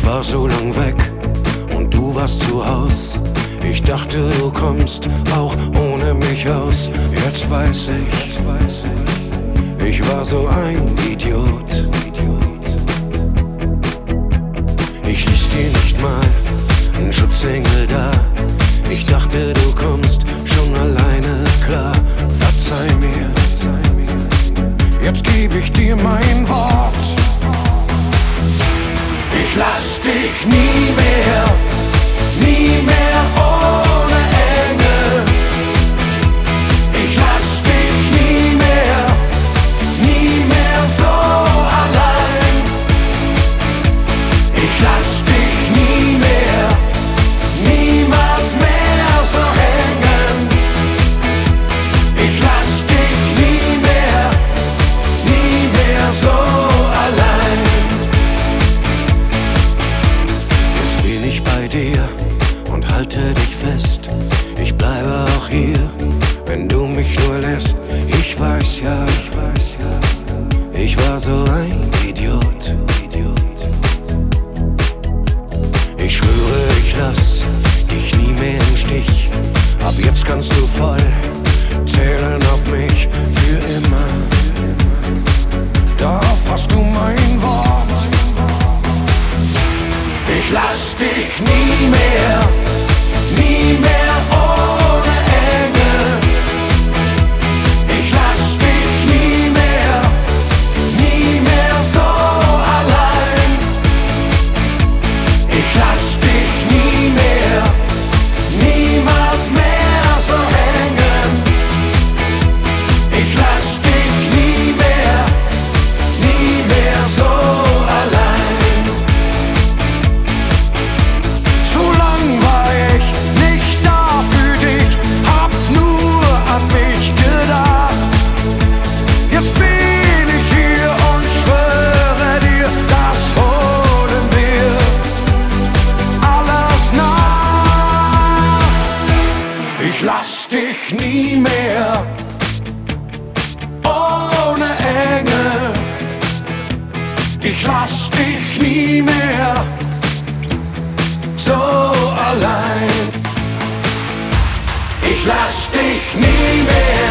Ich war so lang weg und du warst zu Haus. Ich dachte, du kommst auch ohne mich aus. Jetzt weiß ich war so ein Idiot. Ich ließ dir nicht mal einen Schutzengel da. Ich dachte, du kommst schon alleine klar. Verzeih mir, jetzt geb ich dir mein Wort. Ich lass dich nie mehr ohne Engel. Ich lass dich nie mehr so allein. Ich lass dich niemals mehr so hängen. Ich lass dich nie mehr so allein. Jetzt bin ich bei dir und halte dich fest. Ich bleibe auch hier, wenn du mich nur lässt. Ich weiß ja, ich war so ein Idiot. Ich schwöre, ich lass dich nie mehr im Stich. Ab jetzt kannst du voll zählen auf mich für immer. Darauf hast du mein Wort. Ich lass dich nie mehr ohne Engel. Ich lass dich nie mehr so allein. Ich lass dich niemals mehr so hängen. Ich lass dich nie mehr so allein. So lang war ich nicht da für dich, hab nur an mich gedacht. Jetzt bin ich hier und schwöre dir, das holen wir alles nach. Ich lass dich nie mehr ohne Engel. Ich lass dich nie mehr so allein. Ich lass dich nie mehr